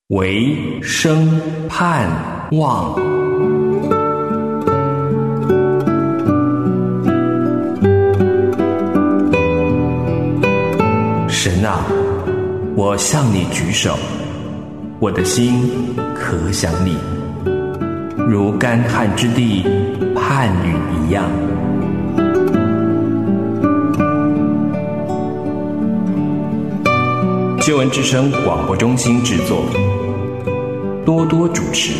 唯生盼望。神啊，我向你举手，我的心可想你，如干旱之地盼雨一样。救恩之声广播中心制作，多多主持。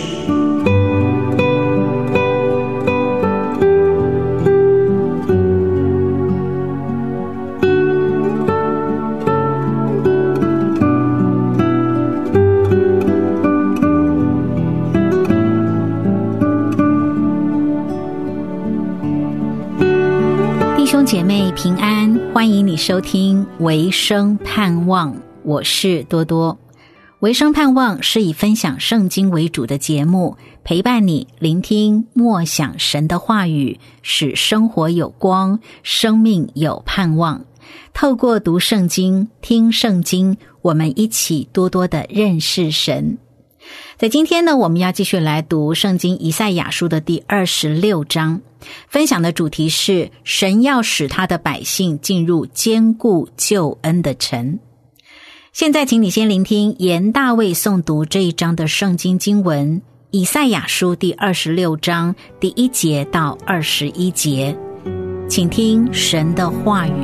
弟兄姐妹平安，欢迎你收听唯生盼望，我是多多。唯生盼望是以分享圣经为主的节目，陪伴你聆听默想神的话语，使生活有光，生命有盼望。透过读圣经、听圣经，我们一起多多的认识神。在今天呢，我们要继续来读圣经以赛亚书的第26章，分享的主题是神要使他的百姓进入坚固救恩的城。现在请你先聆听严大卫诵读这一章的圣经经文，以赛亚书第26章第1节到21节，请听神的话语。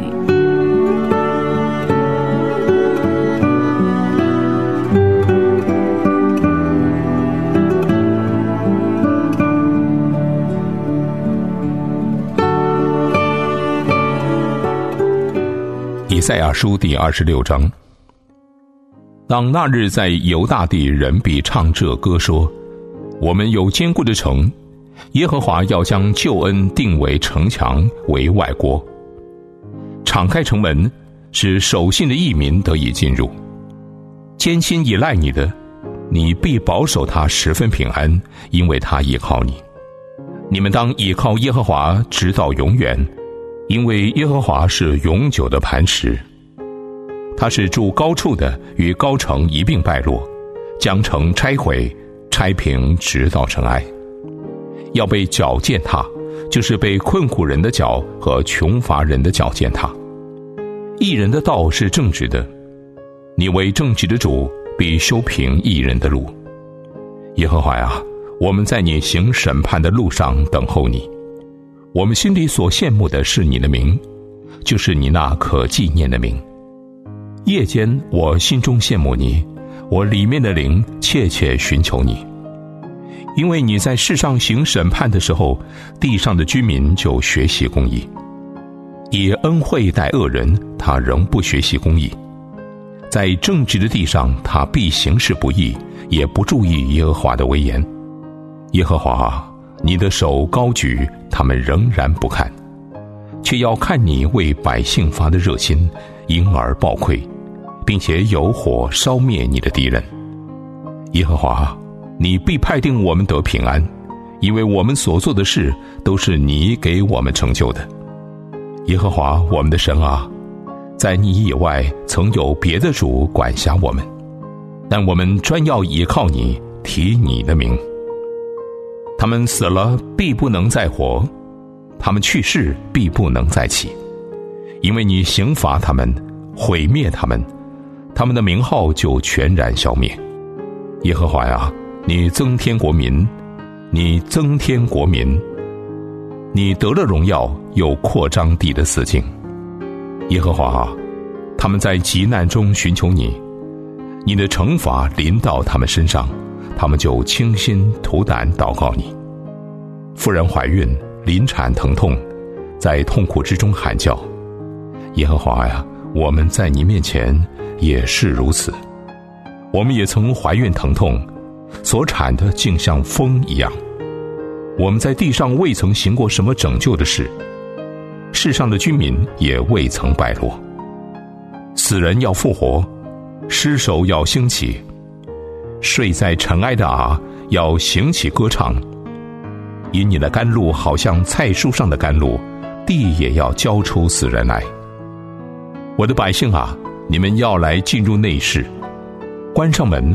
以赛亚书第26章。当那日在犹大地，人必唱这歌说：我们有坚固的城，耶和华要将救恩定为城墙，为外郭。敞开城门，使守信的异民得以进入。艰辛依赖你的，你必保守他十分平安，因为他依靠你。你们当依靠耶和华直到永远，因为耶和华是永久的磐石。他是住高处的，与高城一并败落，将城拆毁，拆平，直到尘埃。要被脚践踏，就是被困苦人的脚和穷乏人的脚践踏。义人的道是正直的，你为正直的主，必修平义人的路。耶和华啊，我们在你行审判的路上等候你。我们心里所羡慕的是你的名，就是你那可纪念的名。夜间我心中羡慕你，我里面的灵切切寻求你。因为你在世上行审判的时候，地上的居民就学习公义。以恩惠待恶人，他仍不学习公义。在正直的地上，他必行事不义，也不注意耶和华的威严。耶和华啊，你的手高举，他们仍然不看，却要看你为百姓发的热心，因而报愧，并且有火烧灭你的敌人。耶和华，你必派定我们得平安，因为我们所做的事都是你给我们成就的。耶和华我们的神啊，在你以外曾有别的主管辖我们，但我们专要倚靠你，提你的名。他们死了必不能再活，他们去世必不能再起，因为你刑罚他们，毁灭他们，他们的名号就全然消灭。耶和华啊，你增添国民，你增添国民，你得了荣耀，又扩张地的四境。耶和华啊，他们在急难中寻求你，你的惩罚临到他们身上，他们就倾心吐胆祷告你。妇人怀孕，临产疼痛，在痛苦之中喊叫。耶和华呀，我们在你面前也是如此。我们也曾怀孕疼痛，所产的竟像风一样。我们在地上未曾行过什么拯救的事，世上的居民也未曾败落。死人要复活，尸首要兴起，睡在尘埃的啊，要醒起歌唱。因你的甘露好像菜蔬上的甘露，地也要交出死人来。我的百姓啊，你们要来进入内室，关上门，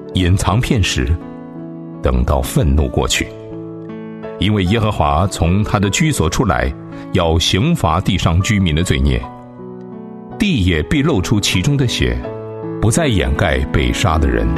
隐藏片时，等到愤怒过去。因为耶和华从他的居所出来，要刑罚地上居民的罪孽，地也必露出其中的血，不再掩盖被杀的人。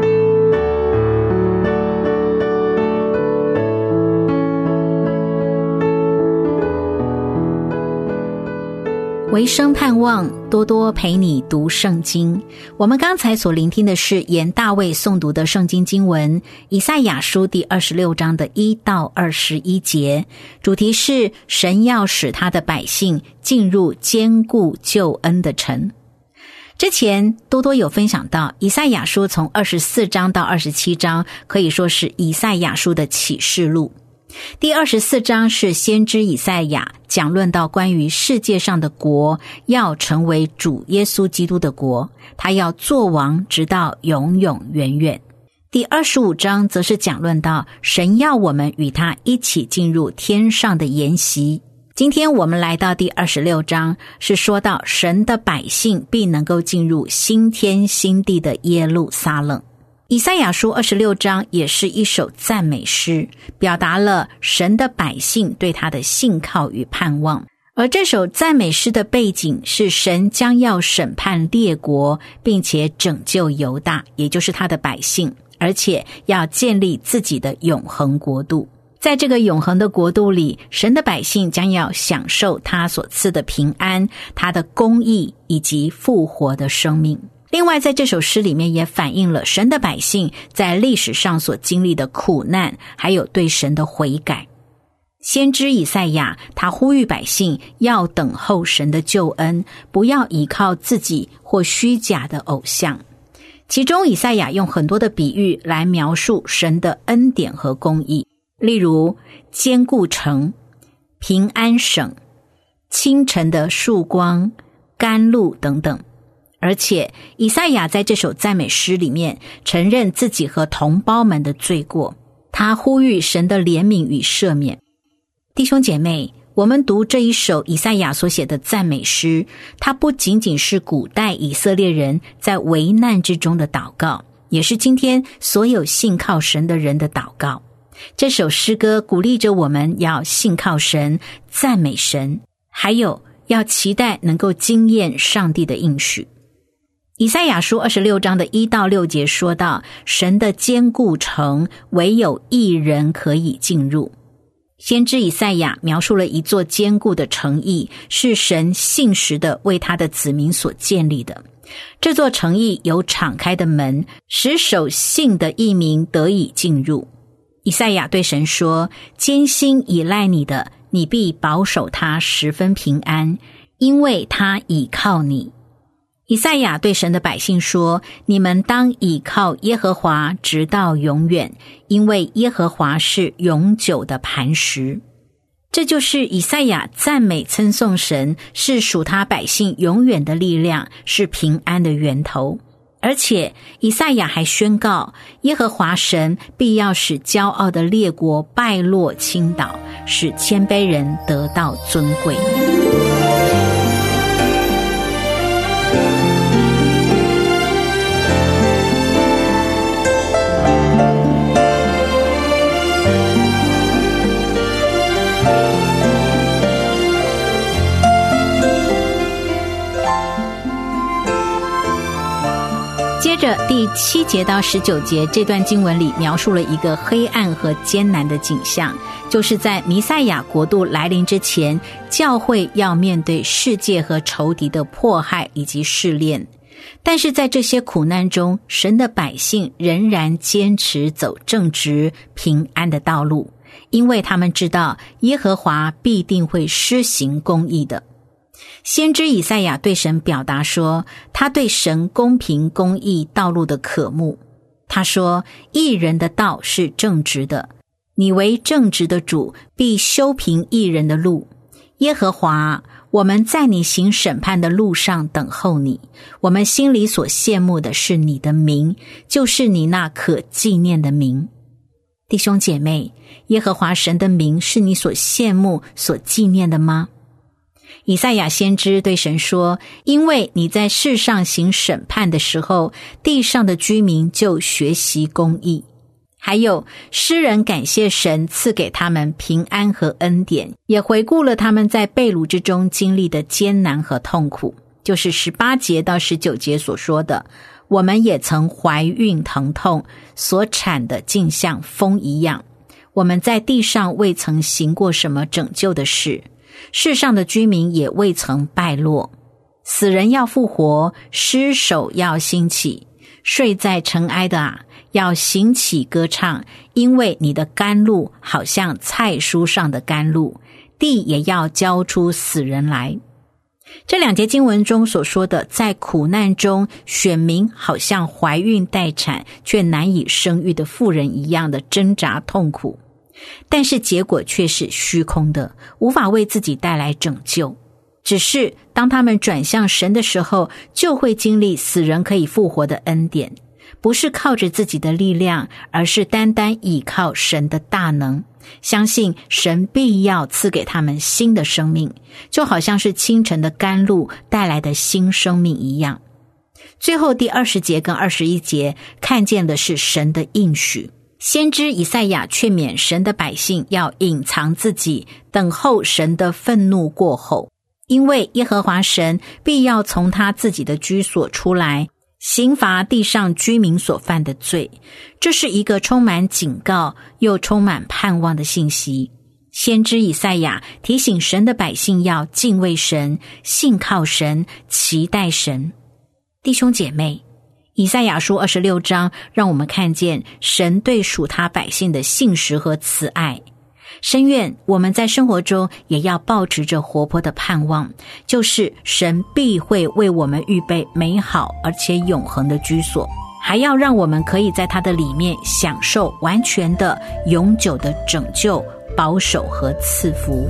维生盼望，多多陪你读圣经。我们刚才所聆听的是沿大卫诵读的圣经经文，以赛亚书第26章的1到21节，主题是神要使他的百姓进入坚固救恩的城。之前多多有分享到，以赛亚书从24章到27章可以说是以赛亚书的启示录。第24章是先知以赛亚讲论到关于世界上的国要成为主耶稣基督的国，他要作王直到永永远远。第25章则是讲论到神要我们与他一起进入天上的筵席。今天我们来到第26章，是说到神的百姓必能够进入新天新地的耶路撒冷。以赛亚书26章也是一首赞美诗，表达了神的百姓对他的信靠与盼望。而这首赞美诗的背景是神将要审判列国，并且拯救犹大，也就是他的百姓，而且要建立自己的永恒国度。在这个永恒的国度里，神的百姓将要享受他所赐的平安，他的公义以及复活的生命。另外在这首诗里面也反映了神的百姓在历史上所经历的苦难，还有对神的悔改。先知以赛亚他呼吁百姓要等候神的救恩，不要依靠自己或虚假的偶像。其中以赛亚用很多的比喻来描述神的恩典和公义，例如坚固城、平安省、清晨的曙光、甘露等等。而且以赛亚在这首赞美诗里面承认自己和同胞们的罪过，他呼吁神的怜悯与赦免。弟兄姐妹，我们读这一首以赛亚所写的赞美诗，它不仅仅是古代以色列人在危难之中的祷告，也是今天所有信靠神的人的祷告。这首诗歌鼓励着我们要信靠神、赞美神，还有要期待能够经验上帝的应许。以赛亚书26章的1到6节说到，神的坚固城唯有一人可以进入。先知以赛亚描述了一座坚固的城邑，是神信实的为他的子民所建立的。这座城邑有敞开的门，使守信的义民得以进入。以赛亚对神说，艰辛依赖你的，你必保守他十分平安，因为他倚靠你。以赛亚对神的百姓说，你们当倚靠耶和华直到永远，因为耶和华是永久的磐石。这就是以赛亚赞美称颂神是属他百姓永远的力量，是平安的源头。而且以赛亚还宣告，耶和华神必要使骄傲的列国败落倾倒，使谦卑人得到尊贵。接着第7节到19节这段经文里描述了一个黑暗和艰难的景象，就是在弥赛亚国度来临之前，教会要面对世界和仇敌的迫害以及试炼。但是在这些苦难中，神的百姓仍然坚持走正直平安的道路，因为他们知道耶和华必定会施行公义的。先知以赛亚对神表达说，他对神公平公义道路的渴慕。他说，义人的道是正直的，你为正直的主，必修平义人的路。耶和华，我们在你行审判的路上等候你，我们心里所羡慕的是你的名，就是你那可纪念的名。弟兄姐妹，耶和华神的名是你所羡慕所纪念的吗？ 以赛亚先知对神说，因为你在世上行审判的时候，地上的居民就学习公义。还有诗人感谢神赐给他们平安和恩典，也回顾了他们在被掳之中经历的艰难和痛苦，就是18节到19节所说的，我们也曾怀孕疼痛，所产的竟像风一样，我们在地上未曾行过什么拯救的事，世上的居民也未曾败落，死人要复活，尸首要兴起，睡在尘埃的啊，要醒起歌唱，因为你的甘露好像菜蔬上的甘露，地也要交出死人来。这2节经文中所说的，在苦难中选民好像怀孕待产却难以生育的妇人一样的挣扎痛苦，但是结果却是虚空的，无法为自己带来拯救。只是当他们转向神的时候，就会经历死人可以复活的恩典，不是靠着自己的力量，而是单单倚靠神的大能，相信神必要赐给他们新的生命，就好像是清晨的甘露带来的新生命一样。最后第20节跟21节看见的是神的应许，先知以赛亚劝勉神的百姓要隐藏自己，等候神的愤怒过后，因为耶和华神必要从他自己的居所出来，刑罚地上居民所犯的罪。这是一个充满警告又充满盼望的信息。先知以赛亚提醒神的百姓要敬畏神，信靠神，期待神。弟兄姐妹，以赛亚书26章让我们看见神对属他百姓的信实和慈爱。深愿我们在生活中也要抱持着活泼的盼望，就是神必会为我们预备美好而且永恒的居所，还要让我们可以在他的里面享受完全的永久的拯救、保守和赐福。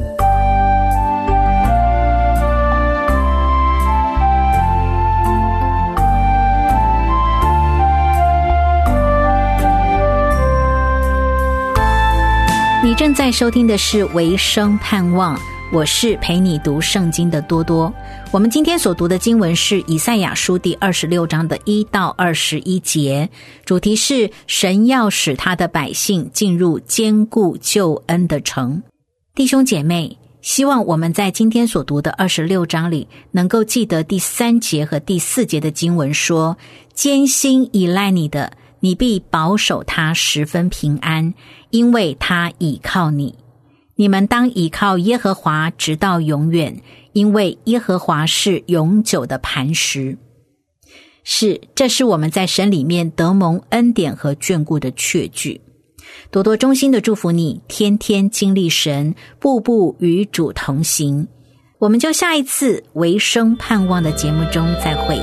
你正在收听的是维生盼望，我是陪你读圣经的多多。我们今天所读的经文是以赛亚书第26章的1到21节，主题是神要使他的百姓进入坚固救恩的城。弟兄姐妹，希望我们在今天所读的26章里能够记得第3节和第4节的经文说，艰辛依赖你的，你必保守他十分平安，因为他倚靠你。你们当倚靠耶和华直到永远，因为耶和华是永久的磐石。这是我们在神里面得蒙恩典和眷顾的确据。多多衷心的祝福你，天天经历神，步步与主同行。我们就下一次维生盼望的节目中再会。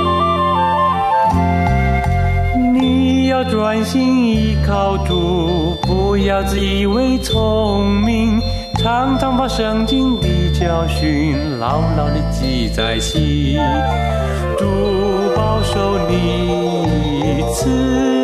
你要专心依靠主，不要自以为聪明，常常把圣经的教训牢牢地记在心。主保守你，赐